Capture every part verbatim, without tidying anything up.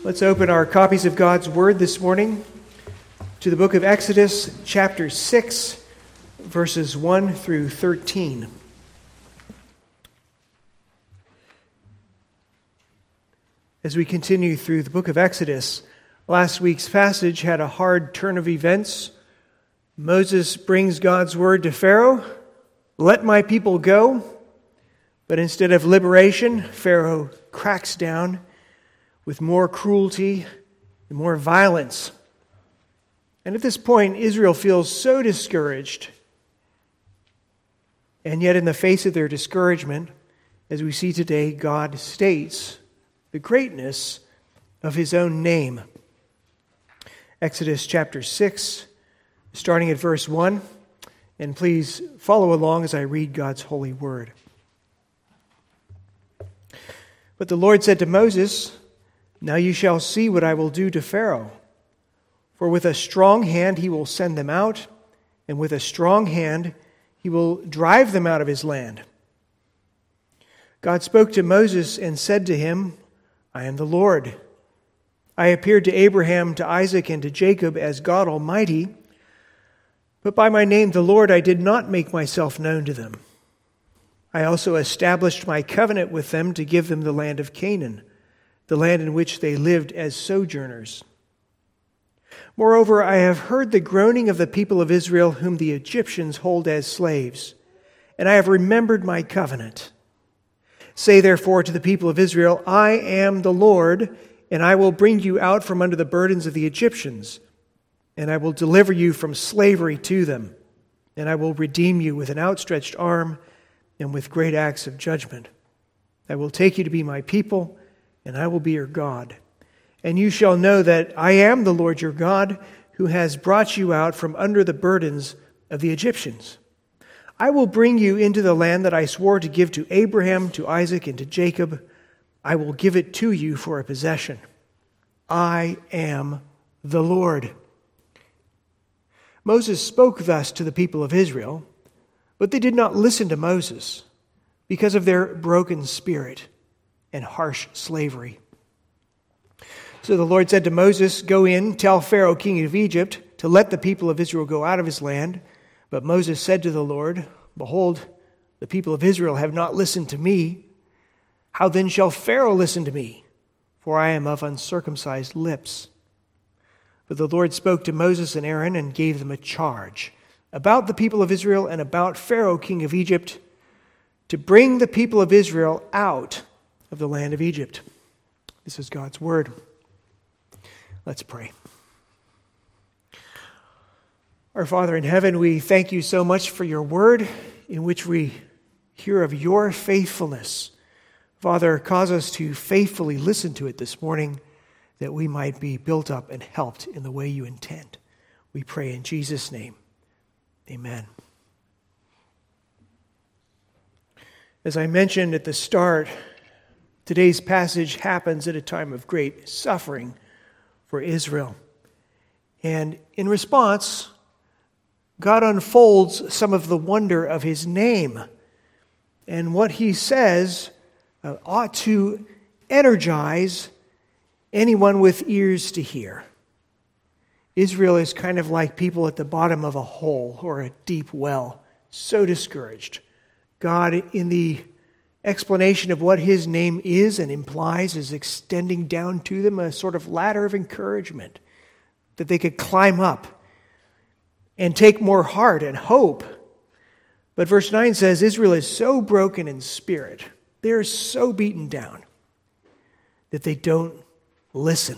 Let's open our copies of God's Word this morning to the book of Exodus, chapter six, verses one through thirteen. As we continue through the book of Exodus, last week's passage had a hard turn of events. Moses brings God's word to Pharaoh, "Let my people go." But instead of liberation, Pharaoh cracks down with more cruelty and more violence. And at this point, Israel feels so discouraged. And yet in the face of their discouragement, as we see today, God states the greatness of his own name. Exodus chapter six, starting at verse one. And please follow along as I read God's holy word. But the Lord said to Moses, "Now you shall see what I will do to Pharaoh. For with a strong hand he will send them out, and with a strong hand he will drive them out of his land." God spoke to Moses and said to him, "I am the Lord. I appeared to Abraham, to Isaac, and to Jacob as God Almighty, but by my name the Lord I did not make myself known to them. I also established my covenant with them to give them the land of Canaan, the land in which they lived as sojourners. Moreover, I have heard the groaning of the people of Israel whom the Egyptians hold as slaves, and I have remembered my covenant. Say therefore to the people of Israel, I am the Lord, and I will bring you out from under the burdens of the Egyptians, and I will deliver you from slavery to them, and I will redeem you with an outstretched arm and with great acts of judgment. I will take you to be my people, and I will be your God. And you shall know that I am the Lord your God, who has brought you out from under the burdens of the Egyptians. I will bring you into the land that I swore to give to Abraham, to Isaac, and to Jacob. I will give it to you for a possession. I am the Lord." Moses spoke thus to the people of Israel, but they did not listen to Moses because of their broken spirit and harsh slavery. So the Lord said to Moses, "Go in, tell Pharaoh, king of Egypt, to let the people of Israel go out of his land." But Moses said to the Lord, "Behold, the people of Israel have not listened to me. How then shall Pharaoh listen to me? For I am of uncircumcised lips." But the Lord spoke to Moses and Aaron and gave them a charge about the people of Israel and about Pharaoh, king of Egypt, to bring the people of Israel out of the land of Egypt. This is God's word. Let's pray. Our Father in heaven, we thank you so much for your word in which we hear of your faithfulness. Father, cause us to faithfully listen to it this morning that we might be built up and helped in the way you intend. We pray in Jesus' name. Amen. As I mentioned at the start, today's passage happens at a time of great suffering for Israel. And in response, God unfolds some of the wonder of his name. And what he says uh, ought to energize anyone with ears to hear. Israel is kind of like people at the bottom of a hole or a deep well, so discouraged. God, in the explanation of what his name is and implies, is extending down to them a sort of ladder of encouragement that they could climb up and take more heart and hope. But verse nine says, Israel is so broken in spirit, they're so beaten down that they don't listen.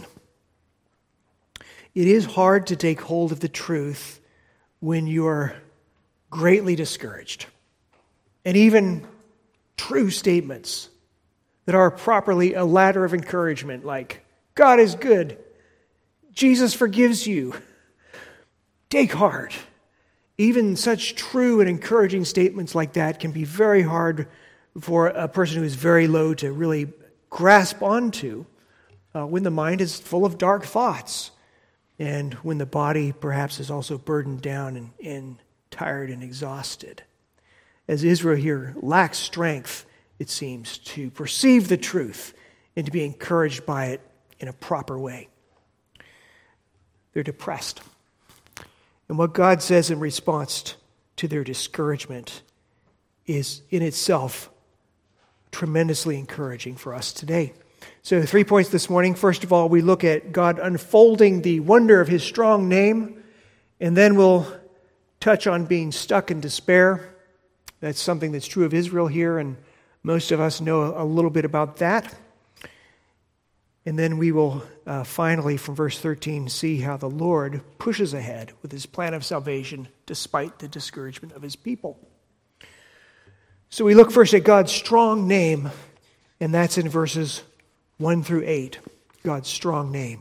It is hard to take hold of the truth when you're greatly discouraged. And even true statements that are properly a ladder of encouragement, like, God is good, Jesus forgives you, take heart. Even such true and encouraging statements like that can be very hard for a person who is very low to really grasp onto uh, when the mind is full of dark thoughts. And when the body perhaps is also burdened down and, and tired and exhausted. As Israel here lacks strength, it seems, to perceive the truth and to be encouraged by it in a proper way. They're depressed. And what God says in response to their discouragement is in itself tremendously encouraging for us today. So three points this morning. First of all, we look at God unfolding the wonder of his strong name, and then we'll touch on being stuck in despair. That's something that's true of Israel here, and most of us know a little bit about that. And then we will uh, finally, from verse thirteen, see how the Lord pushes ahead with his plan of salvation despite the discouragement of his people. So we look first at God's strong name, and that's in verses one through eight, God's strong name.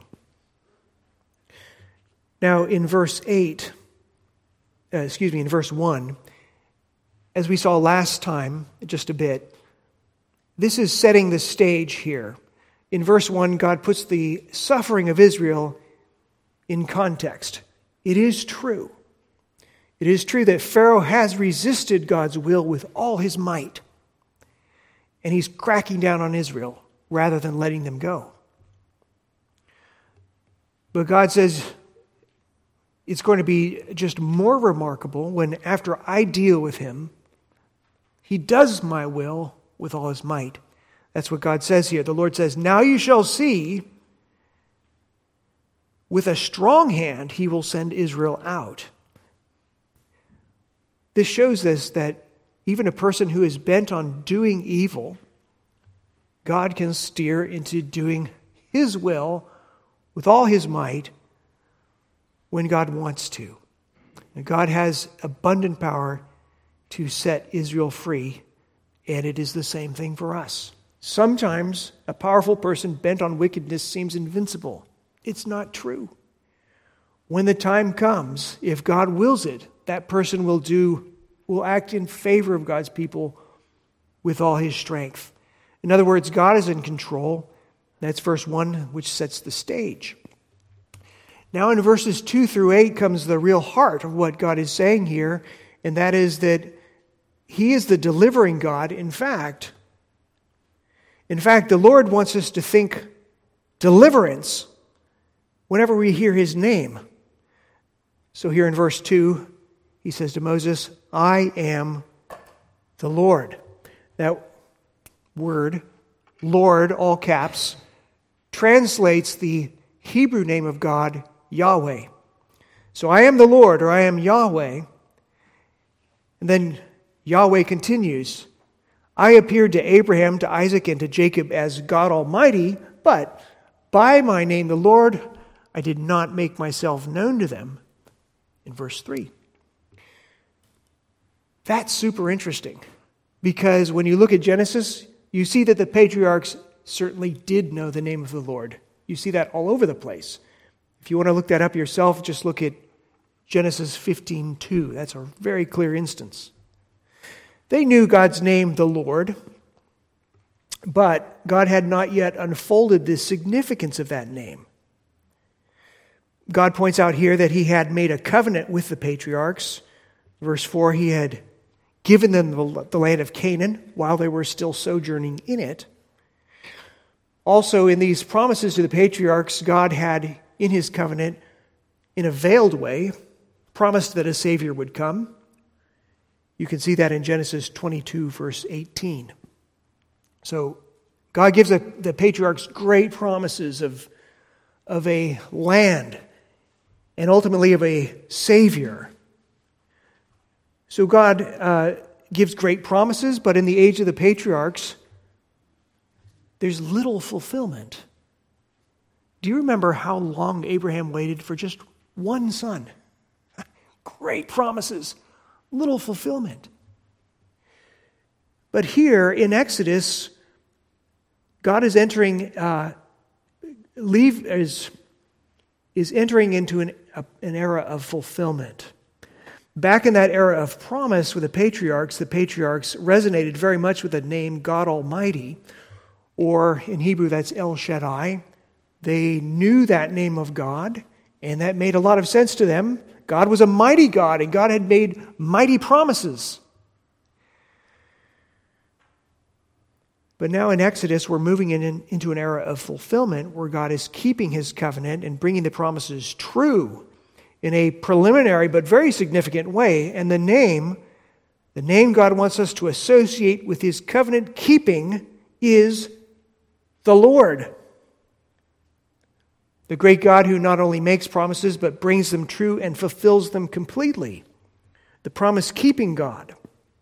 Now in verse eight, uh, excuse me, in verse one, as we saw last time, just a bit, this is setting the stage here. In verse one, God puts the suffering of Israel in context. It is true. It is true that Pharaoh has resisted God's will with all his might, and he's cracking down on Israel rather than letting them go. But God says it's going to be just more remarkable when, after I deal with him, he does my will with all his might. That's what God says here. The Lord says, "Now you shall see, with a strong hand he will send Israel out." This shows us that even a person who is bent on doing evil, God can steer into doing his will with all his might when God wants to. And God has abundant power to set Israel free, and it is the same thing for us. Sometimes a powerful person bent on wickedness seems invincible. It's not true. When the time comes, if God wills it, that person will do, will act in favor of God's people with all his strength. In other words, God is in control. That's verse one, which sets the stage. Now in verses two through eight comes the real heart of what God is saying here, and that is that he is the delivering God. In fact, in fact, the Lord wants us to think deliverance whenever we hear his name. So here in verse two, he says to Moses, "I am the Lord." That word, Lord, all caps, translates the Hebrew name of God, Yahweh. So I am the Lord, or I am Yahweh. And then Yahweh continues, "I appeared to Abraham, to Isaac, and to Jacob as God Almighty, but by my name, the Lord, I did not make myself known to them." In verse three. That's super interesting, because when you look at Genesis, you see that the patriarchs certainly did know the name of the Lord. You see that all over the place. If you want to look that up yourself, just look at Genesis fifteen two. That's a very clear instance. They knew God's name, the Lord, but God had not yet unfolded the significance of that name. God points out here that he had made a covenant with the patriarchs. Verse four, he had given them the land of Canaan while they were still sojourning in it. Also, in these promises to the patriarchs, God had, in his covenant, in a veiled way, promised that a Savior would come. You can see that in Genesis twenty-two, verse eighteen. So God gives the, the patriarchs great promises of, of a land and ultimately of a Savior. So God uh, gives great promises, but in the age of the patriarchs, there's little fulfillment. Do you remember how long Abraham waited for just one son? Great promises, little fulfillment. But here in Exodus, God is entering, uh, leave is is entering into an a, an era of fulfillment. Back in that era of promise with the patriarchs, the patriarchs resonated very much with the name God Almighty, or in Hebrew that's El Shaddai. They knew that name of God, and that made a lot of sense to them. God was a mighty God, and God had made mighty promises. But now in Exodus, we're moving in, into an era of fulfillment where God is keeping his covenant and bringing the promises true in a preliminary but very significant way. And the name, the name God wants us to associate with his covenant keeping is the Lord. The great God who not only makes promises but brings them true and fulfills them completely. The promise-keeping God.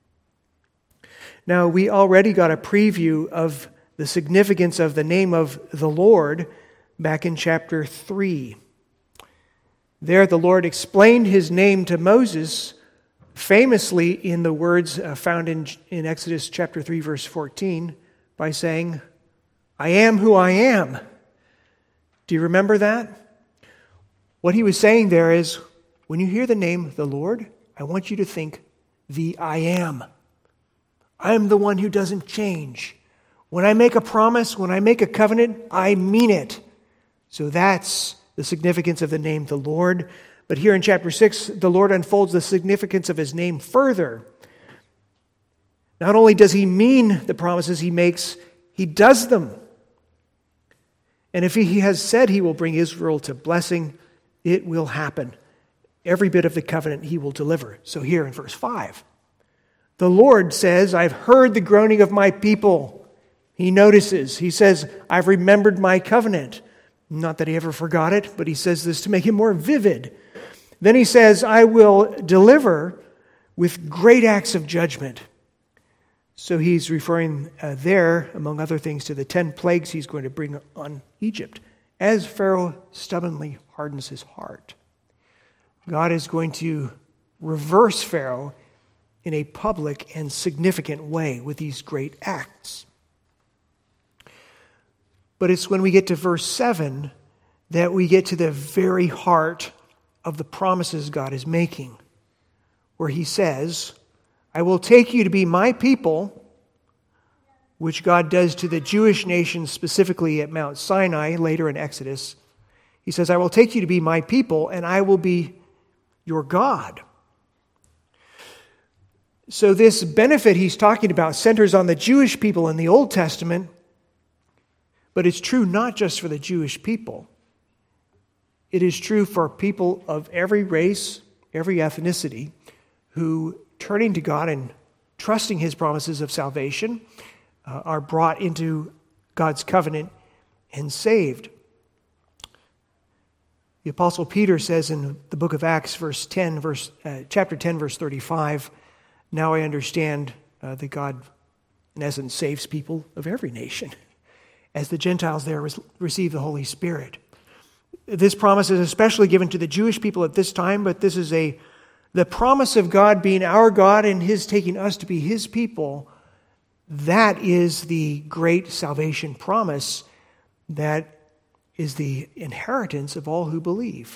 Now, we already got a preview of the significance of the name of the Lord back in chapter three. There, the Lord explained his name to Moses, famously in the words found in, in Exodus chapter three, verse fourteen, by saying, I am who I am. Do you remember that? What he was saying there is, when you hear the name the Lord, I want you to think the I am. I'm the one who doesn't change. When I make a promise, when I make a covenant, I mean it. So that's the significance of the name the Lord. But here in chapter six, the Lord unfolds the significance of his name further. Not only does he mean the promises he makes, he does them. And if he has said he will bring Israel to blessing, it will happen. Every bit of the covenant he will deliver. So here in verse five, the Lord says, I've heard the groaning of my people. He notices. He says, I've remembered my covenant. Not that he ever forgot it, but he says this to make it more vivid. Then he says, I will deliver with great acts of judgment. So he's referring uh, there, among other things, to the ten plagues he's going to bring on Egypt, as Pharaoh stubbornly hardens his heart. God is going to reverse Pharaoh in a public and significant way with these great acts. But it's when we get to verse seven that we get to the very heart of the promises God is making, where he says, I will take you to be my people, which God does to the Jewish nation specifically at Mount Sinai, later in Exodus. He says, I will take you to be my people, and I will be your God. So this benefit he's talking about centers on the Jewish people in the Old Testament, but it's true not just for the Jewish people. It is true for people of every race, every ethnicity, who, turning to God and trusting his promises of salvation, uh, are brought into God's covenant and saved. The Apostle Peter says in the book of Acts, verse ten, verse uh, chapter ten, verse thirty-five, now I understand uh, that God, in essence, saves people of every nation, as the Gentiles there receive the Holy Spirit. This promise is especially given to the Jewish people at this time, but this is a the promise of God being our God and his taking us to be his people. That is the great salvation promise that is the inheritance of all who believe.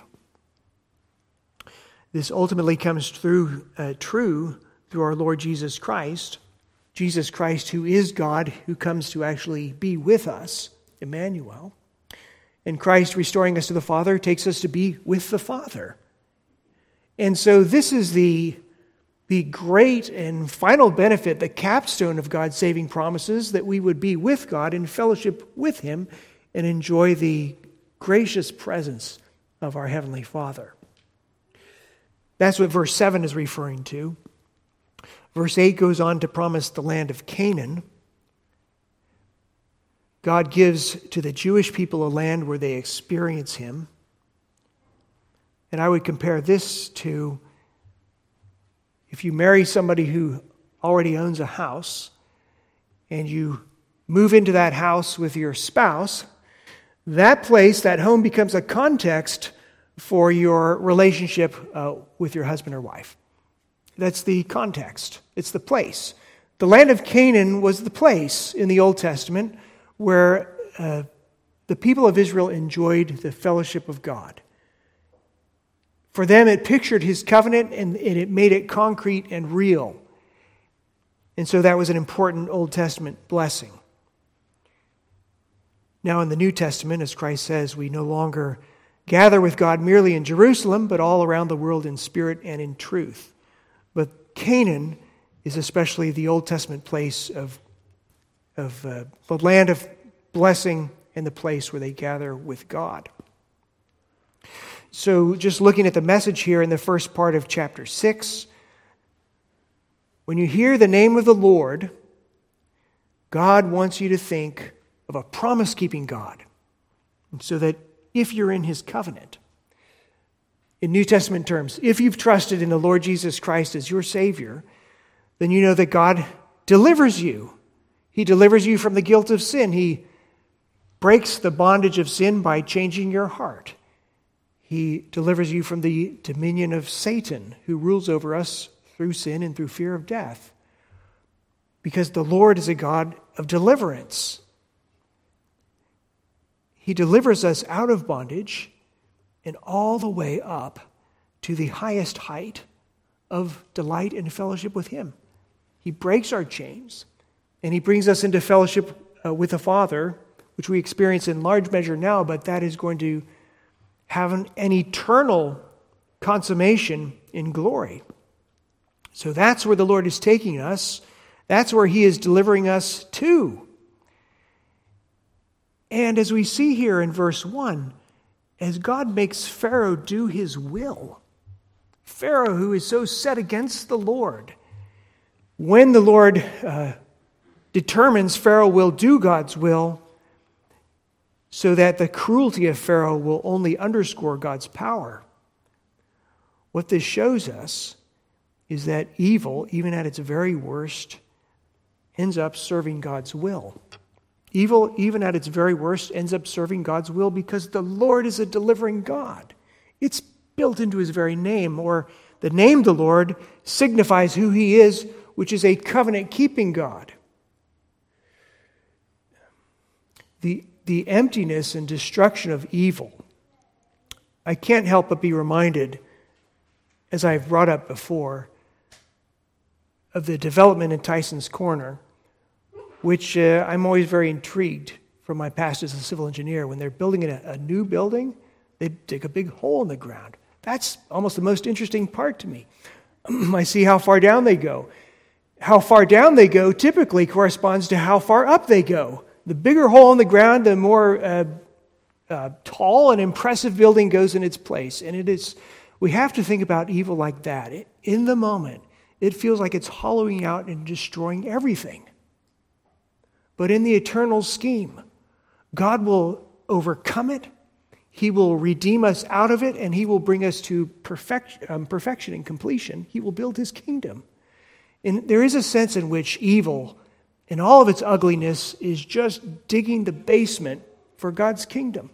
This ultimately comes through uh, true through our Lord Jesus Christ, Jesus Christ who is God, who comes to actually be with us, Emmanuel. And Christ restoring us to the Father takes us to be with the Father. And so this is the, the great and final benefit, the capstone of God's saving promises, that we would be with God in fellowship with him and enjoy the gracious presence of our Heavenly Father. That's what verse seven is referring to. Verse eight goes on to promise the land of Canaan. God gives to the Jewish people a land where they experience him. And I would compare this to if you marry somebody who already owns a house and you move into that house with your spouse, that place, that home becomes a context for your relationship uh, with your husband or wife. That's the context. It's the place. The land of Canaan was the place in the Old Testament where uh, the people of Israel enjoyed the fellowship of God. For them, it pictured his covenant and, and it made it concrete and real. And so that was an important Old Testament blessing. Now in the New Testament, as Christ says, we no longer gather with God merely in Jerusalem, but all around the world in spirit and in truth. But Canaan is especially the Old Testament place of of uh, the land of blessing and the place where they gather with God. So just looking at the message here in the first part of chapter six, when you hear the name of the Lord, God wants you to think of a promise-keeping God, so that if you're in his covenant, in New Testament terms, if you've trusted in the Lord Jesus Christ as your Savior, then you know that God delivers you. He delivers you from the guilt of sin. He breaks the bondage of sin by changing your heart. He delivers you from the dominion of Satan, who rules over us through sin and through fear of death. Because the Lord is a God of deliverance. He delivers us out of bondage and all the way up to the highest height of delight and fellowship with him. He breaks our chains, and he brings us into fellowship uh, with the Father, which we experience in large measure now, but that is going to have an, an eternal consummation in glory. So that's where the Lord is taking us. That's where he is delivering us to. And as we see here in verse one, as God makes Pharaoh do his will, Pharaoh, who is so set against the Lord, when the Lord uh, determines Pharaoh will do God's will, so that the cruelty of Pharaoh will only underscore God's power. What this shows us is that evil, even at its very worst, ends up serving God's will. Evil, even at its very worst, ends up serving God's will because the Lord is a delivering God. It's built into his very name, or the name the Lord signifies who he is, which is a covenant-keeping God. The, the emptiness and destruction of evil, I can't help but be reminded, as I've brought up before, of the development in Tyson's Corner, which uh, I'm always very intrigued from my past as a civil engineer. When they're building a, a new building, they dig a big hole in the ground. That's almost the most interesting part to me. I see how far down they go. How far down they go typically corresponds to how far up they go. The bigger hole in the ground, the more uh, uh, tall and impressive building goes in its place. And it is, we have to think about evil like that. It, in the moment, it feels like it's hollowing out and destroying everything. But in the eternal scheme, God will overcome it. He will redeem us out of it, and he will bring us to perfect, um, perfection and completion. He will build his kingdom. And there is a sense in which evil, in all of its ugliness, is just digging the basement for God's kingdom.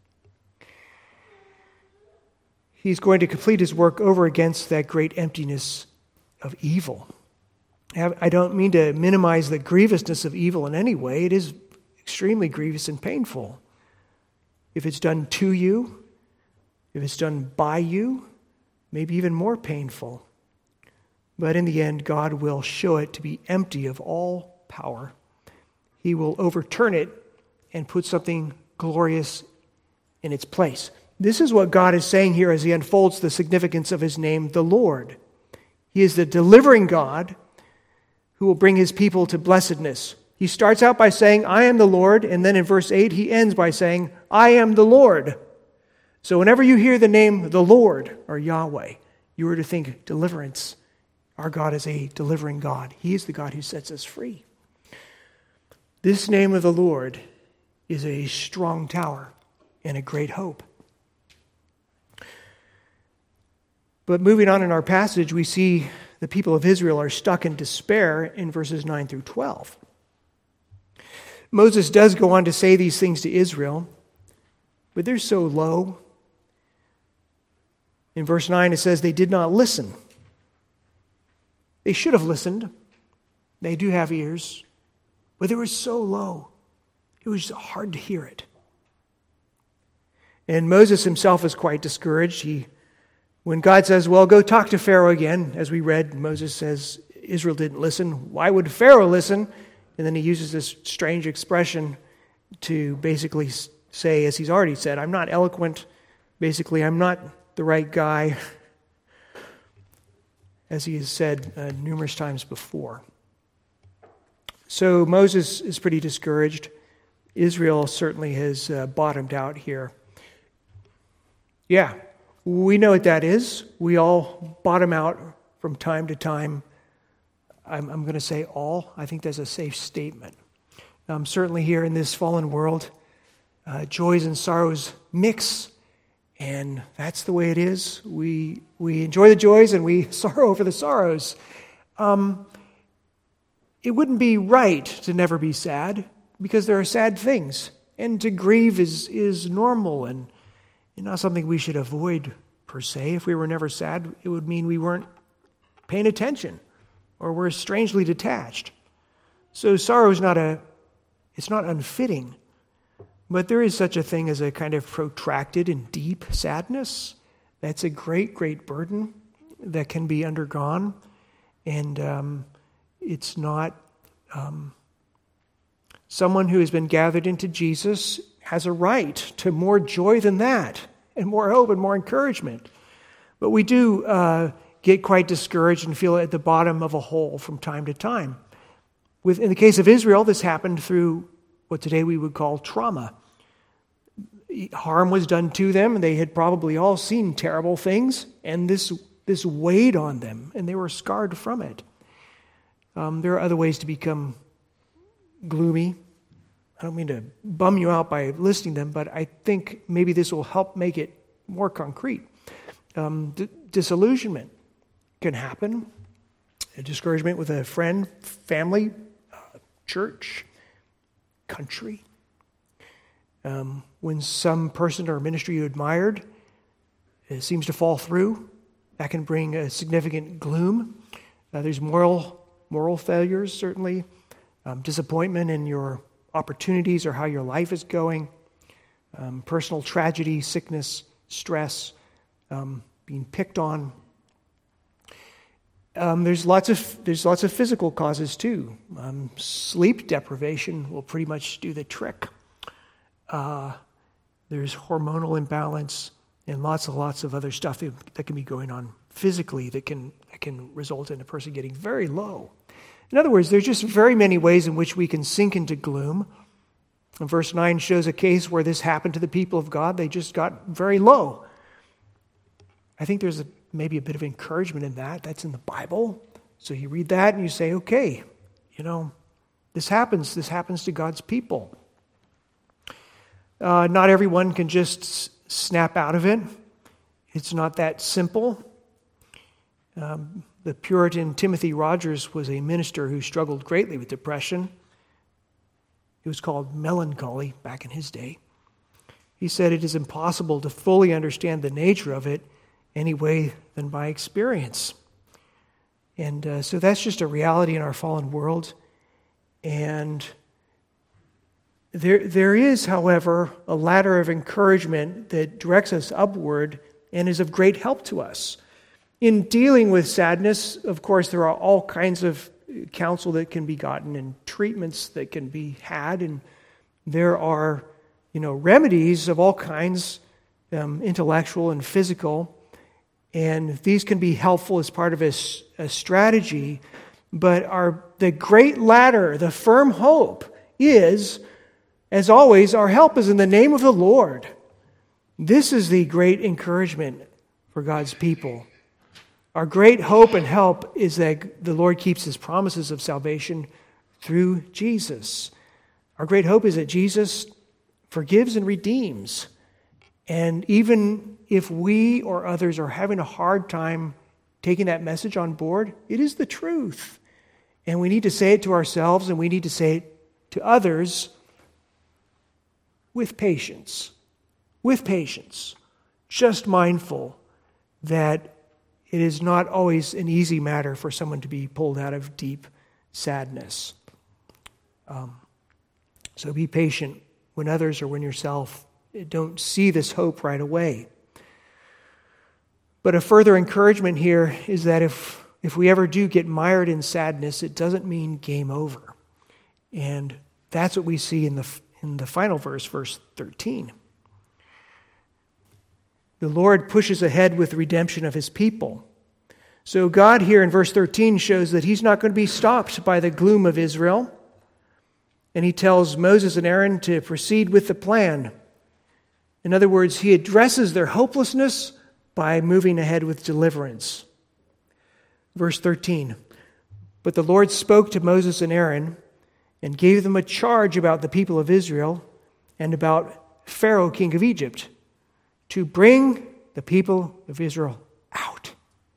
He's going to complete his work over against that great emptiness of evil. I don't mean to minimize the grievousness of evil in any way. It is extremely grievous and painful. If it's done to you, if it's done by you, maybe even more painful. But in the end, God will show it to be empty of all power. He will overturn it and put something glorious in its place. This is what God is saying here as he unfolds the significance of his name, the Lord. He is the delivering God who will bring his people to blessedness. He starts out by saying, I am the Lord, and then in verse eight, he ends by saying, I am the Lord. So whenever you hear the name the Lord, or Yahweh, you are to think deliverance. Our God is a delivering God. He is the God who sets us free. This name of the Lord is a strong tower and a great hope. But moving on in our passage, we see the people of Israel are stuck in despair in verses nine through twelve. Moses does go on to say these things to Israel, but they're so low. In verse nine it says they did not listen. They should have listened. They do have ears, but they were so low. It was hard to hear it. And Moses himself is quite discouraged. He When God says, well, go talk to Pharaoh again, as we read, Moses says, Israel didn't listen. Why would Pharaoh listen? And then he uses this strange expression to basically say, as he's already said, I'm not eloquent. Basically, I'm not the right guy, as he has said uh, numerous times before. So Moses is pretty discouraged. Israel certainly has uh, bottomed out here. Yeah, we know what that is. We all bottom out from time to time. I'm, I'm going to say all. I think that's a safe statement. Um, certainly here in this fallen world, uh, joys and sorrows mix, and that's the way it is. We we enjoy the joys and we sorrow over the sorrows. Um, it wouldn't be right to never be sad, because there are sad things, and to grieve is is normal and not something we should avoid per se. If we were never sad, it would mean we weren't paying attention or we're strangely detached. So sorrow is not a it's not unfitting, but there is such a thing as a kind of protracted and deep sadness. That's a great, great burden that can be undergone, and um, it's not um, someone who has been gathered into Jesus has a right to more joy than that, and more hope and more encouragement. But we do uh, get quite discouraged and feel at the bottom of a hole from time to time. With, in the case of Israel, this happened through what today we would call trauma. Harm was done to them, and they had probably all seen terrible things, and this, this weighed on them, and they were scarred from it. Um, there are other ways to become gloomy. I don't mean to bum you out by listing them, but I think maybe this will help make it more concrete. Um, d- disillusionment can happen. A discouragement with a friend, family, uh, church, country. Um, when some person or ministry you admired uh, seems to fall through, that can bring a significant gloom. Uh, there's moral moral failures, certainly. Um, disappointment in your opportunities or how your life is going. Um, personal tragedy, sickness, stress, um, being picked on. Um, there's lots of there's lots of physical causes too. Um, sleep deprivation will pretty much do the trick. Uh, there's hormonal imbalance and lots and lots of other stuff that, that can be going on physically that can that can result in a person getting very low. In other words, there's just very many ways in which we can sink into gloom. And verse nine shows a case where this happened to the people of God. They just got very low. I think there's a, maybe a bit of encouragement in that. That's in the Bible. So you read that and you say, okay, you know, this happens. This happens to God's people. Uh, not everyone can just s- snap out of it. It's not that simple. Um, the Puritan Timothy Rogers was a minister who struggled greatly with depression. It was called melancholy back in his day. He said it is impossible to fully understand the nature of it any way than by experience. And uh, so that's just a reality in our fallen world. And there, there is, however, a ladder of encouragement that directs us upward and is of great help to us. In dealing with sadness, of course, there are all kinds of counsel that can be gotten and treatments that can be had, and there are, you know, remedies of all kinds, um, intellectual and physical, and these can be helpful as part of a, a strategy. But our the great ladder, the firm hope, is, as always, our help is in the name of the Lord. This is the great encouragement for God's people. Our great hope and help is that the Lord keeps His promises of salvation through Jesus. Our great hope is that Jesus forgives and redeems. And even if we or others are having a hard time taking that message on board, it is the truth. And we need to say it to ourselves, and we need to say it to others with patience. With patience. Just mindful that it is not always an easy matter for someone to be pulled out of deep sadness. Um, so be patient when others or when yourself don't see this hope right away. But a further encouragement here is that if, if we ever do get mired in sadness, it doesn't mean game over. And that's what we see in the, in the final verse, verse thirteen. The Lord pushes ahead with the redemption of His people. So God here in verse thirteen shows that He's not going to be stopped by the gloom of Israel. and he tells Moses and Aaron to proceed with the plan. In other words, he addresses their hopelessness by moving ahead with deliverance. Verse thirteen, "But the Lord spoke to Moses and Aaron and gave them a charge about the people of Israel and about Pharaoh, king of Egypt, to bring the people of Israel out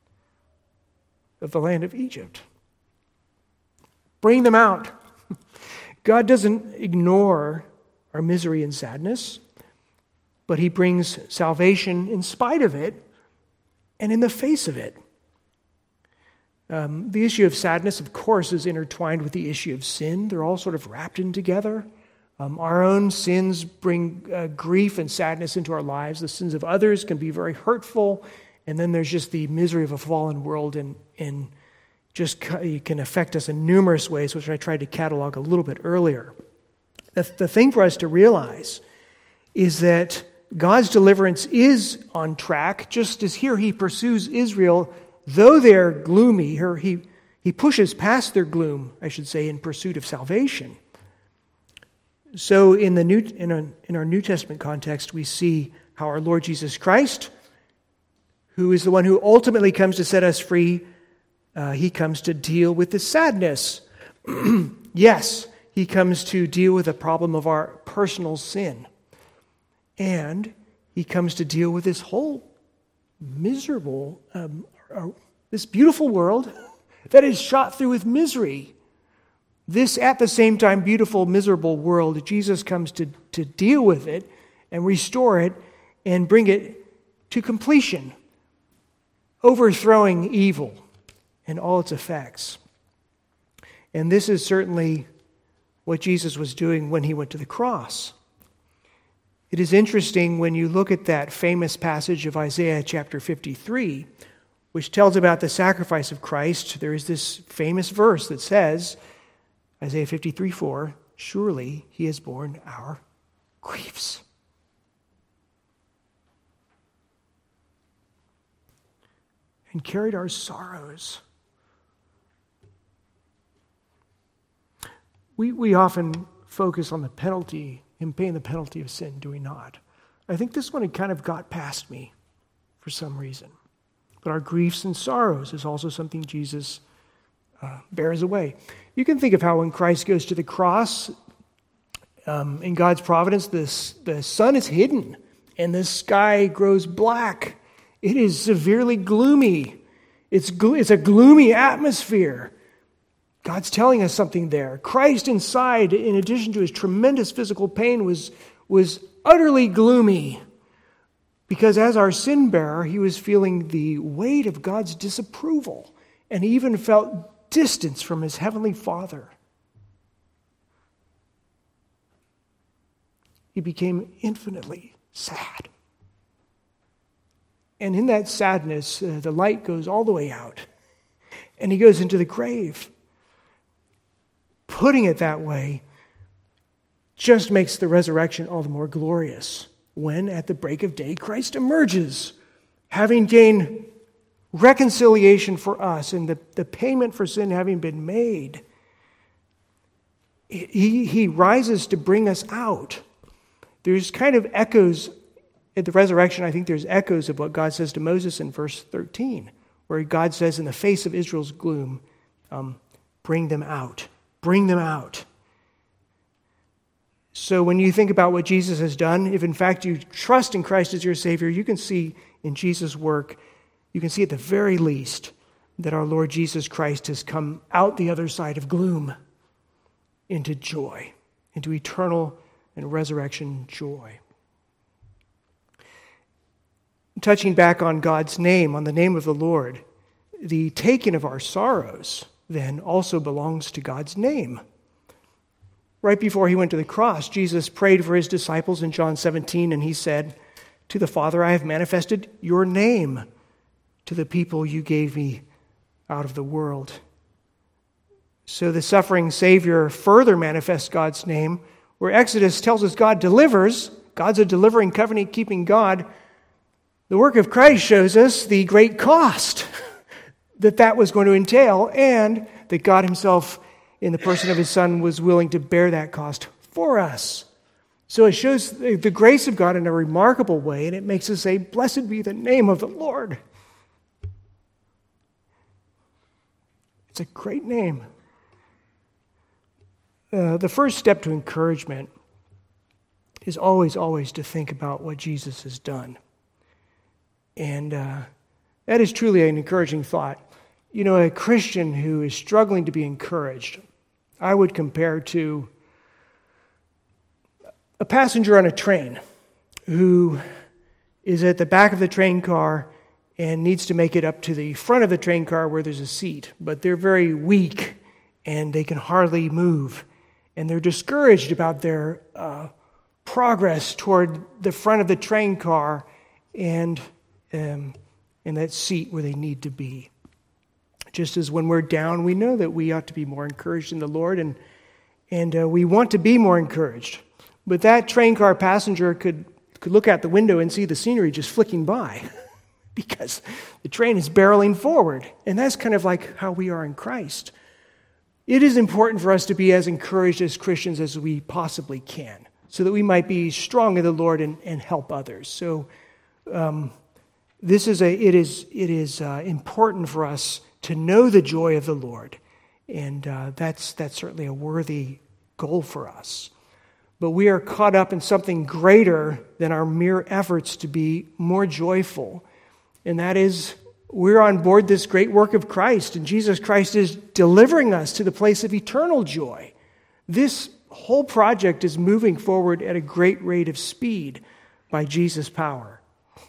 of the land of Egypt." Bring them out. God doesn't ignore our misery and sadness, but he brings salvation in spite of it and in the face of it. Um, the issue of sadness, of course, is intertwined with the issue of sin. They're all sort of wrapped in together. Um, our own sins bring uh, grief and sadness into our lives. The sins of others can be very hurtful. And then there's just the misery of a fallen world, and, and just it can affect us in numerous ways, which I tried to catalog a little bit earlier. The, the thing for us to realize is that God's deliverance is on track, just as here he pursues Israel, though they're gloomy. Here he, he pushes past their gloom, I should say, in pursuit of salvation. So in the new in, a, in our New Testament context, we see how our Lord Jesus Christ, who is the one who ultimately comes to set us free, uh, he comes to deal with the sadness. Yes, he comes to deal with the problem of our personal sin. And he comes to deal with this whole miserable, um, uh, this beautiful world that is shot through with misery. This, at the same time, beautiful, miserable world, Jesus comes to, to deal with it and restore it and bring it to completion, overthrowing evil and all its effects. And this is certainly what Jesus was doing when he went to the cross. It is interesting when you look at that famous passage of Isaiah chapter fifty-three, which tells about the sacrifice of Christ. There is this famous verse that says, Isaiah fifty-three four, "Surely he has borne our griefs." And carried our sorrows. We, we often focus on the penalty, him paying the penalty of sin, do we not? I think this one had kind of got past me for some reason. But our griefs and sorrows is also something Jesus uh, bears away. You can think of how when Christ goes to the cross, um, in God's providence, this, the sun is hidden and the sky grows black. It is severely gloomy. It's, glo- it's a gloomy atmosphere. God's telling us something there. Christ inside, in addition to his tremendous physical pain, was, was utterly gloomy. Because as our sin bearer, he was feeling the weight of God's disapproval. And he even felt distance from his heavenly Father. He became infinitely sad. And in that sadness, uh, the light goes all the way out. And he goes into the grave. Putting it that way just makes the resurrection all the more glorious when, at the break of day, Christ emerges, having gained reconciliation for us and the, the payment for sin having been made. He, he rises to bring us out. There's kind of echoes at the resurrection. I think there's echoes of what God says to Moses in verse thirteen, where God says, in the face of Israel's gloom, um, bring them out. Bring them out. So when you think about what Jesus has done, if in fact you trust in Christ as your Savior, you can see in Jesus' work, you can see at the very least that our Lord Jesus Christ has come out the other side of gloom into joy, into eternal and resurrection joy. Touching back on God's name, on the name of the Lord, the taking of our sorrows then also belongs to God's name. Right before he went to the cross, Jesus prayed for his disciples in John seventeen, and he said, "To the Father I have manifested your name to the people you gave me out of the world." So the suffering Savior further manifests God's name, where Exodus tells us God delivers. God's a delivering, covenant-keeping God. The work of Christ shows us the great cost that that was going to entail, and that God himself in the person of his Son, was willing to bear that cost for us. So it shows the grace of God in a remarkable way, and it makes us say, blessed be the name of the Lord. It's a great name. Uh, the first step to encouragement is always, always to think about what Jesus has done. And uh, that is truly an encouraging thought. You know, a Christian who is struggling to be encouraged, I would compare to a passenger on a train who is at the back of the train car and needs to make it up to the front of the train car where there's a seat, but they're very weak and they can hardly move. And they're discouraged about their uh, progress toward the front of the train car and um, in that seat where they need to be. Just as when we're down, we know that we ought to be more encouraged in the Lord, and and uh, we want to be more encouraged. But that train car passenger could, could look out the window and see the scenery just flicking by because the train is barreling forward. And that's kind of like how we are in Christ. It is important for us to be as encouraged as Christians as we possibly can so that we might be strong in the Lord and, and help others. So um, this is a it is it is uh, important for us to know the joy of the Lord. And uh, that's that's certainly a worthy goal for us. But we are caught up in something greater than our mere efforts to be more joyful. And that is, we're on board this great work of Christ, and Jesus Christ is delivering us to the place of eternal joy. This whole project is moving forward at a great rate of speed by Jesus' power.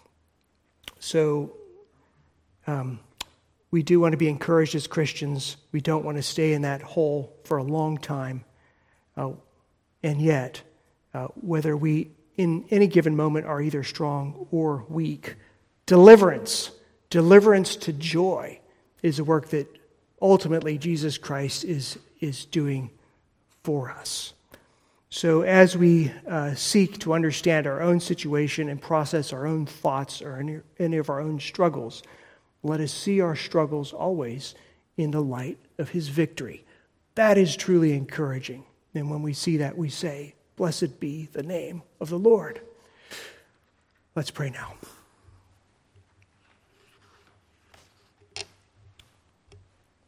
So, um, we do want to be encouraged as Christians. We don't want to stay in that hole for a long time. Uh, and yet, uh, whether we in any given moment are either strong or weak, deliverance, deliverance to joy is a work that ultimately Jesus Christ is, is doing for us. So as we uh, seek to understand our own situation and process our own thoughts or any, any of our own struggles, let us see our struggles always in the light of his victory. That is truly encouraging. And when we see that, we say, blessed be the name of the Lord. Let's pray now.